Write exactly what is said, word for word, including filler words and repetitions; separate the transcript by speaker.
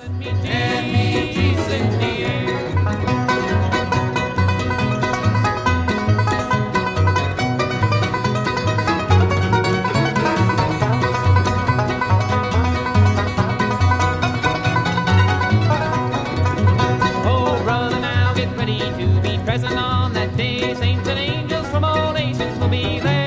Speaker 1: and meet Jesus in the air. Oh, brother, now get ready to be present on that day. Saints and angels from all nations will be there.